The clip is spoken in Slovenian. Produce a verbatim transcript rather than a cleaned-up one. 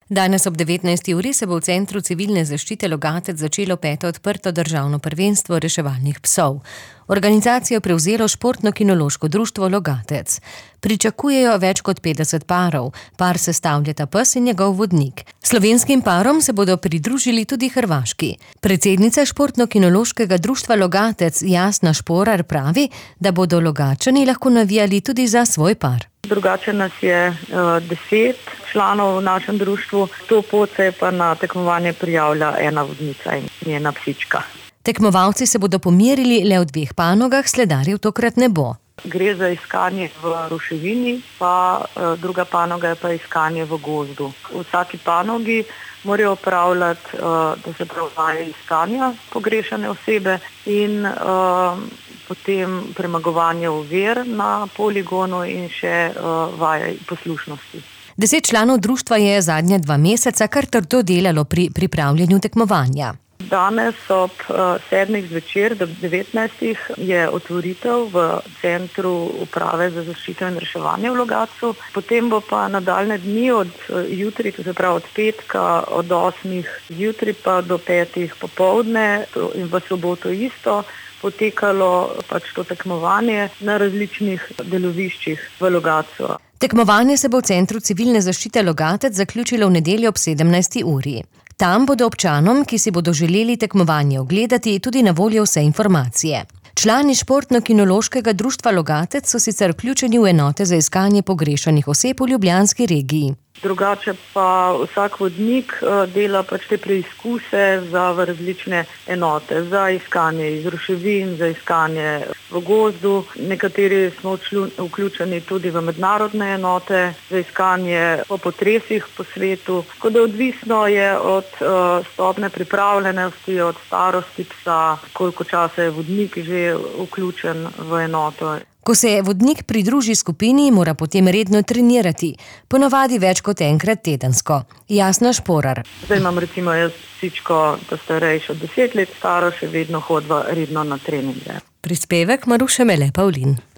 Danes ob devetnajsti uri se bo v Centru civilne zaščite Logatec začelo peto odprto državno prvenstvo reševalnih psov. Organizacijo je prevzelo Športno-kinološko društvo Logatec. Pričakujejo več kot petdeset parov, par sestavljata pes in njegov vodnik. Slovenskim parom se bodo pridružili tudi hrvaški. Predsednica Športno-kinološkega društva Logatec Jasna Šporar pravi, da bodo Logatčani lahko navijali tudi za svoj par. Drugače nas je uh, deset članov v našem društvu, to pot se pa na tekmovanje prijavlja ena vodnica in njena psička. Tekmovalci se bodo pomerili le v dveh panogah, sledarjev tokrat ne bo. Gre za iskanje v ruševini, pa uh, druga panoga je pa iskanje v gozdu. V vsaki panogi morajo opravljati, uh, da se pravi iskanja pogrešane osebe in uh, potem premagovanje ovir na poligonu in še uh, vaje poslušnosti. Deset članov društva je zadnja dva meseca kar trdo delalo pri pripravljanju tekmovanja. Danes ob uh, sedmih zvečer do devetnajstih je otvoritev v Centru uprave za zaščito in reševanje v Logatcu. Potem bo pa nadaljne dni od uh, jutri, to se pravi od petka, od osmih zjutraj pa do petih popoldne in v soboto isto potekalo pač to tekmovanje na različnih deloviščih v Logatcu. Tekmovanje se bo v Centru civilne zaščite Logatec zaključilo v nedeljo ob sedemnajsti uri. Tam bodo občanom, ki si bodo želeli tekmovanje ogledati, tudi na voljo vse informacije. Člani Športno-kinološkega društva Logatec so sicer vključeni v enote za iskanje pogrešanih oseb v ljubljanski regiji. Drugače pa vsak vodnik dela pač te preizkuse za v različne enote, za iskanje iz ruševin, za iskanje v gozdu. Nekateri smo vključeni tudi v mednarodne enote, za iskanje po potresih po svetu. Tako da odvisno je od uh, stopne pripravljenosti, od starosti psa, koliko časa je vodnik že vključen v enoto. Ko se vodnik pridruži skupini, mora potem redno trenirati, ponavadi več kot enkrat tedensko. Jasna Šporar. Zdaj imam recimo jaz psičko, ta starejša deset let staro, še vedno hodva redno na treninge. Prispevek Maruše Mele Pavlin.